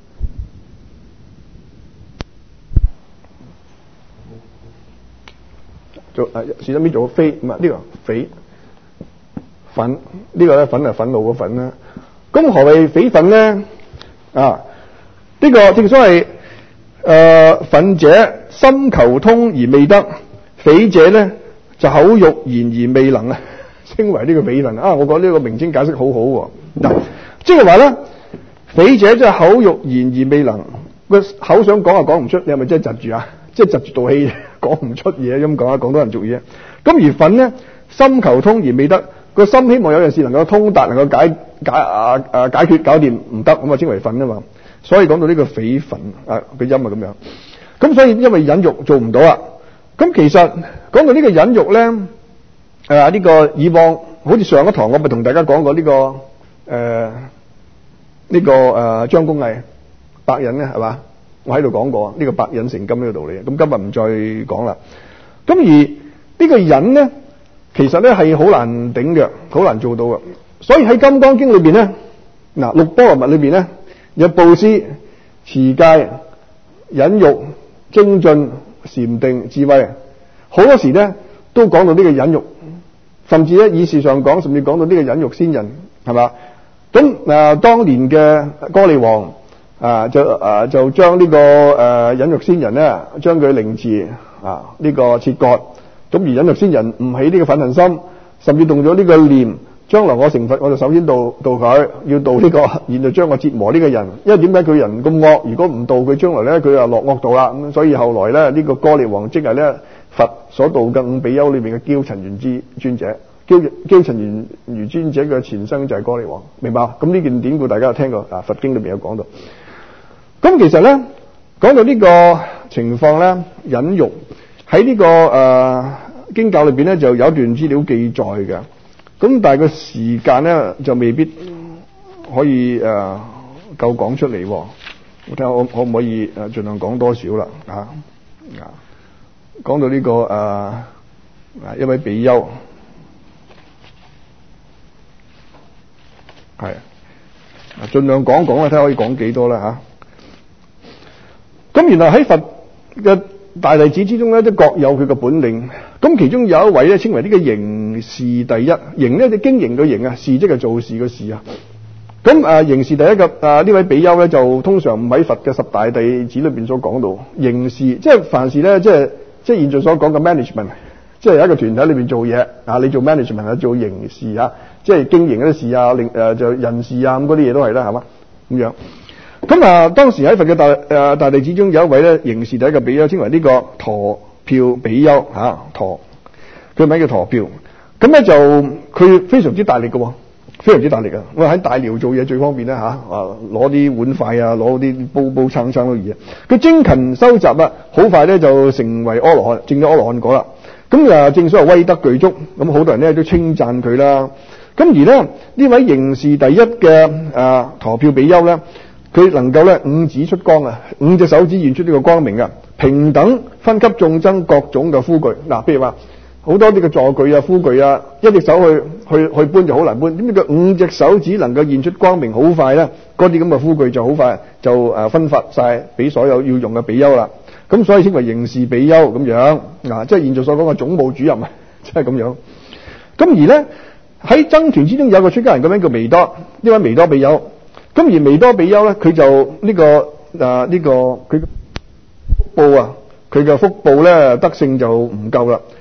[SPEAKER 1] 做誒是心邊做個非，唔係呢個匪憤，呢個咧憤係憤怒個憤啦。咁何謂匪憤咧？啊，呢個正所謂誒憤者心求通而未得，匪者咧就口欲言而未能啊，稱為呢個匪憤啊！我覺得呢個名稱解釋好好喎。嗱，即係話咧，匪者即係口欲言而未能，個口想講又講唔出，你係咪真係窒住啊？即係窒住道氣，講唔出嘢咁講啊！廣東人俗語。咁而憤咧，心求通而未得，個心希望有件事能夠通達，能夠解解啊啊解決搞掂，唔得咁啊，稱為憤啊嘛。所以講到呢個匪憤啊，個音啊咁樣。咁所以因為忍辱做唔到啊。咁其實講到呢個忍辱咧，誒、呃、呢、這個以往好似上一堂我咪同大家講過呢、這個誒呢、呃這個誒張公毅百忍咧係嘛？我喺度講過呢、這個百忍成金呢個道理。咁今日唔再講啦。咁而呢個忍咧，其實咧係好難頂嘅，好難做到嘅。所以喺《金剛經》裏邊咧，嗱六波羅蜜裏邊咧有布施、持戒、忍辱、精進、禪定、智慧，好多時咧都講到呢個忍辱，甚至咧以事上講，甚至講到呢個忍辱先人，係嘛？咁誒、呃，當年嘅歌利王啊，就誒、啊、就將呢、這個誒、呃、忍辱先人咧，將佢凌遲啊呢、這個切割，咁而忍辱先人唔起呢個憤恨心，甚至動咗呢個念，將來我成佛，我就首先度度佢，要度呢、這個，然後將我折磨呢個人，因為點解佢人咁惡？如果唔度佢，將來咧佢又落惡道啦。咁所以後來咧呢、這個歌利王即係咧佛所度嘅五比丘裏邊嘅憍陳如之尊者，憍憍陳如如尊者嘅前生就係歌利王，明白？咁呢件典故大家有聽過啊？佛經裏邊有講到。咁其實咧講到呢個情況咧，忍辱喺呢、這個誒、呃、經教裏邊咧就有一段資料記載嘅。咁但係個時間咧就未必可以誒、呃、夠講出嚟，我睇下我可唔可以誒盡量講多少啦啊啊！講到呢、這個誒啊一位比丘係啊，盡量講講啦，睇下可以講幾多啦吓。咁原來喺佛嘅大弟子之中咧，都各有佢嘅本領。咁其中有一位咧，稱為呢個營事第一。營咧就經營嘅營啊，事即係做事嘅事啊。咁啊，營事第一嘅啊呢位比丘咧，就通常唔喺佛嘅十大弟子裏邊所講到營事，即係凡事咧，即係即係現在所講嘅 management， 即係喺一個團體裏邊做嘢啊，你做 management 係做營事啊，即係經營嗰啲事啊，令誒就人事啊咁嗰啲嘢都係啦，係嘛咁樣。咁啊，當時喺佛嘅大誒、呃、大弟子中有一位咧，營事第一嘅比丘，稱為呢個陀票比丘吓，陀佢名叫陀票。咁咧就佢非常之大力嘅，非常之大力啊！我喺大寮做嘢最方便啦吓，啊攞啲碗筷啊，攞啲煲煲罉罉嗰啲嘢。佢精勤收集啊，好快咧就成為阿羅漢，證咗阿羅漢果啦。咁啊，正所謂威德具足，咁好多人咧都稱讚佢啦。咁而咧呢位營事第一嘅啊陀票比丘咧。佢能夠咧五指出光啊，五隻手指現出呢個光明啊，平等分給眾僧各種嘅夫具。嗱，譬如話好多啲嘅座具啊、夫具啊，一隻手去去去搬就好難搬，點解佢五隻手指能夠現出光明好快咧？嗰啲咁嘅夫具就好快就誒分發晒俾所有要用嘅比丘啦。咁所以稱為營事比丘咁樣啊，即係現在所講嘅總務主任啊，即係咁樣。咁而咧喺僧團之中有個出家人，個名叫彌多，呢位彌多比丘。咁而彌多比丘咧，佢就呢、這個誒呢、啊這個佢福報啊，佢嘅福報咧德性就唔夠啦，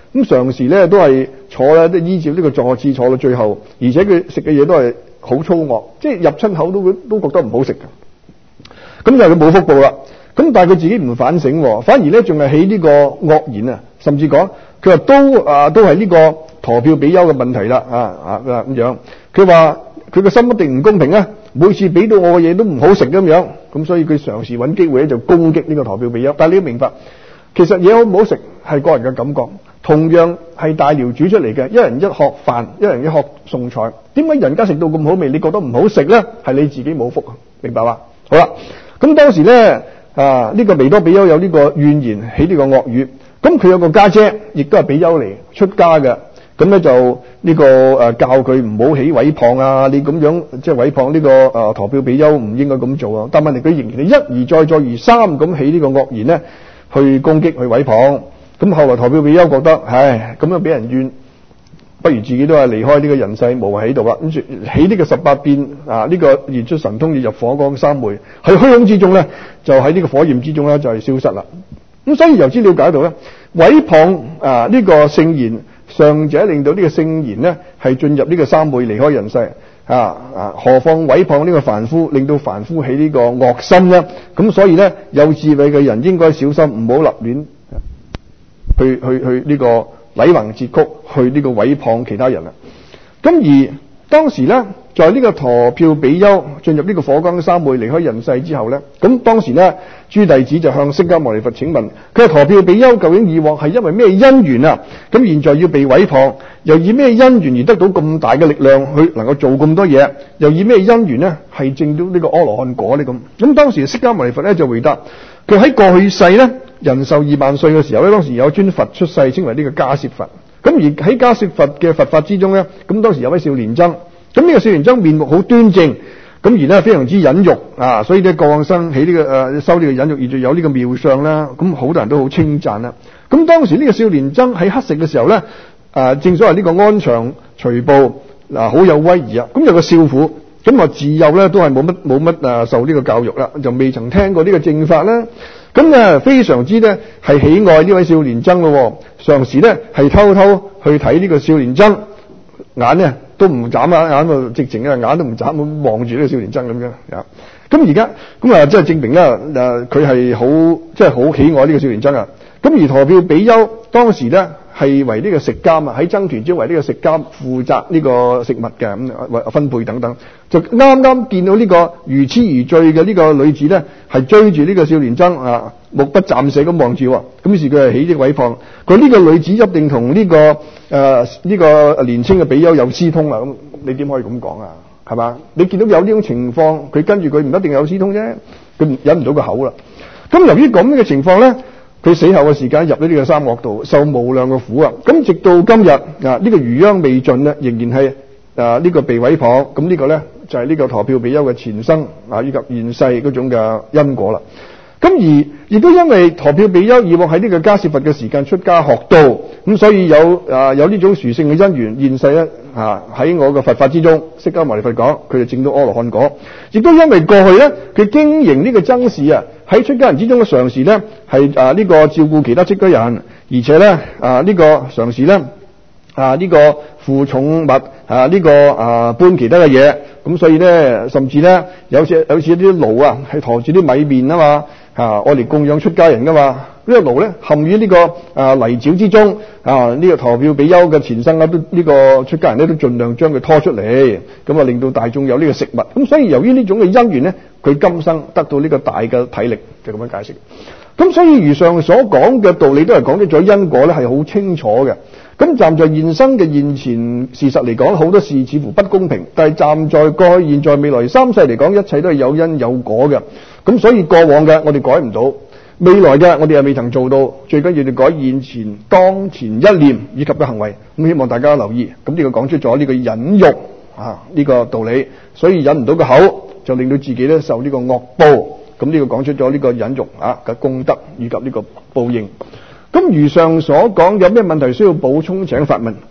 [SPEAKER 1] 咁常時咧都係坐咧，都依照呢個坐次坐到最後，而且佢食嘅嘢都係好粗惡，即係入親口都都覺得唔好食嘅。咁就係佢冇福報啦。咁但係佢自己唔反省，反而咧仲係起呢個惡言啊，甚至講佢話都啊都係呢個陀票比丘嘅問題啦啊啊咁樣。佢話佢個心一定唔公平啊！每次俾到我嘅嘢都唔好食咁樣，咁所以佢嘗試揾機會咧就攻擊呢個陀票比丘。但係你要明白，其實嘢好唔好食係個人嘅感覺，同樣係大寮煮出嚟嘅，一人一殼飯，一人一殼餸菜。點解人家食到咁好味，你覺得唔好食咧？係你自己冇福啊！明白嘛？好啦，咁當時咧啊，呢個彌多比丘有呢個怨言，起呢個惡語。咁佢有個家姐，亦都係比丘嚟出家嘅。咁咧就呢、這個誒、呃、教佢唔好起毀謗啊！你咁樣即係毀謗呢個誒、呃、陀票比丘唔應該咁做啊！但問題佢仍然係一而再再而三咁起呢個惡言咧，去攻擊去毀謗。咁後來陀票比丘覺得，唉，咁樣俾人怨，不如自己都係離開呢個人世，無謂喺度啦。咁起呢個十八變啊，呢、這個現出神通，要入火光三昧，喺虛空之中咧，就喺呢個火焰之中咧，就係、是、消失啦。咁所以由此了解到咧，毀謗啊呢、這個聖言。上者令到呢個聖賢呢係進入呢個三昧離開人世啊啊！何況毀謗呢個凡夫，令到凡夫起呢個惡心呢？咁所以呢，有智慧嘅人應該小心，唔好立亂去去去呢個禮橫節曲，去呢個毀謗其他人啊！咁而當時呢，在呢個陀票比丘進入呢個火光三昧離開人世之後呢，咁當時呢，諸弟子就向釋迦牟尼佛請問：佢話陀票比丘究竟以往係因為咩因緣啊？咁現在要被毀謗，又以咩因緣而得到咁大嘅力量去能夠做咁多嘢？又以咩因緣呢？係證到呢個阿羅漢果呢？咁咁當時釋迦牟尼佛呢就回答：佢喺過去世呢，人壽二萬歲嘅時候呢，當時有一尊佛出世，稱為呢個迦葉佛。咁而喺迦葉佛嘅佛法之中咧，咁當時有位少年僧，咁呢個少年僧面目好端正，咁而咧非常之忍辱啊，所以咧過往生起呢、這個誒、呃、修呢個忍辱，而就有呢個妙相啦。咁好多人都好稱讚啦。咁當時呢個少年僧喺乞食嘅時候咧，誒、啊、正所謂呢個安詳隨步嗱，好、啊、有威儀啊。咁有個少婦，咁啊自幼咧都係冇乜冇乜誒受呢個教育啦，就未曾聽過呢個正法啦。咁啊，非常之咧係喜愛呢位少年僧咯，常時咧係偷偷去睇呢個少年僧，眼咧都唔眨啊，眼度直情啊眼都唔眨咁望住呢個少年僧咁樣啊。咁而家咁啊，即係證明啦，誒佢係好即係好喜愛呢個少年僧啊。咁而陀票比丘當時咧係為呢個食監啊，喺僧團中為呢個食監負責呢個食物嘅咁分配等等，就啱啱見到呢個如痴如醉嘅呢個女子咧，係追住呢個少年僧啊，目不暫捨咁望住，咁於是佢係起啲毀謗，佢呢個女子一定同呢、這個誒呢、呃這個年青嘅比丘有私通啦，咁你點可以咁講啊？係嘛？你見到有呢種情況，佢跟住佢唔一定有私通啫，佢忍唔到個口啦。咁由於咁嘅情況咧，佢死後嘅時間入咗呢個三惡道，受無量嘅苦啊！咁直到今日啊，呢、這個餘殃未盡咧，仍然係啊呢、這個被毀謗。咁呢個咧就係、是、呢個陀票比丘嘅前生啊，以及現世嗰種嘅因果啦。咁而亦都因為陀票比丘以往喺呢個迦葉佛嘅時間出家學道，咁所以有啊有呢種殊勝嘅因緣，現世咧啊喺我嘅佛法之中，釋迦牟尼佛講，佢就證到阿羅漢果。亦都因為過去咧，佢經營呢個僧事啊，喺出家人之中嘅常時咧，係啊呢、這個照顧其他出家人，而且咧啊呢、這個常時咧啊呢、這個負重物啊呢、這個啊搬其他嘅嘢，咁所以咧甚至咧有時有時啲爐啊係馱住啲米麵啊嘛。啊！我哋供養出家人噶嘛？呢、這個爐咧陷於呢、這個啊泥沼之中啊！呢、這個陀票比丘嘅前生啊，都、這、呢個出家人咧都盡量將佢拖出嚟，咁啊令到大眾有呢個食物。咁所以由於呢種嘅因緣咧，佢今生得到呢個大嘅體力，就咁樣解釋。咁所以如上所講嘅道理都係講咗因果咧，係好清楚嘅。咁站在現生嘅現前事實嚟講，好多事似乎不公平，但係站在過去、現在、未來三世嚟講，一切都係有因有果嘅。咁所以過往嘅我哋改唔到，未來嘅我哋又未曾做到，最緊要你改現前當前一念以及嘅行為。咁希望大家留意，咁呢個講出咗呢個忍辱啊呢、這個道理，所以忍唔到個口，就令到自己咧受呢個惡報。咁呢個講出咗呢個忍辱啊嘅功德以及呢個報應。咁如上所講，有咩問題需要補充？請發問。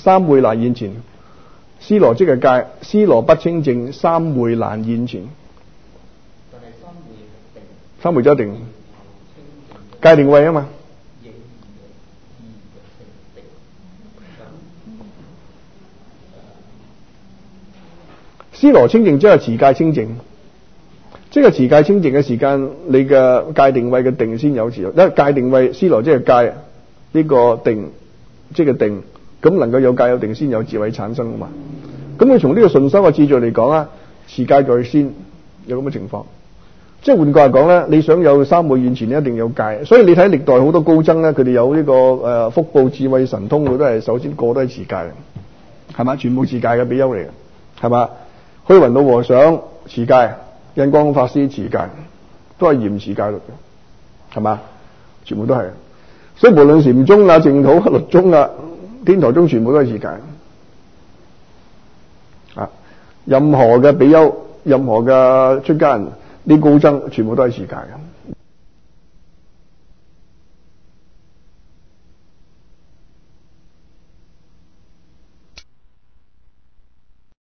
[SPEAKER 1] 三昧難現前。尸羅即係戒，尸羅不清淨，三昧難現前。
[SPEAKER 2] 但係三昧係定，
[SPEAKER 1] 三昧就一定戒定慧啊嘛。尸羅清淨即係持戒清淨，即係持戒清淨嘅時間，你嘅戒定慧嘅定先有持。因為戒定慧，尸羅即係戒，呢、這個定即係定，咁能夠有戒有定先有智慧產生啊嘛。咁佢從呢個順修嘅次序嚟講啊，持戒在先，有咁嘅情況。即係換句話講咧，你想有三昧現前，你一定有戒。所以你睇歷代好多高僧咧，佢哋有呢、這個誒、呃、福報智慧神通，佢都係首先個個都係持戒嘅，係嘛？全部持戒嘅比丘嚟嘅，係嘛？虛雲老和尚持戒，印光法師持戒，都係嚴持戒律嘅，係嘛？全部都係。所以無論禪宗啊、淨土、律宗啊、天台宗，全部都係持戒。啊，任何嘅比丘、任何嘅出家人，啲高僧，全部都係持戒嘅。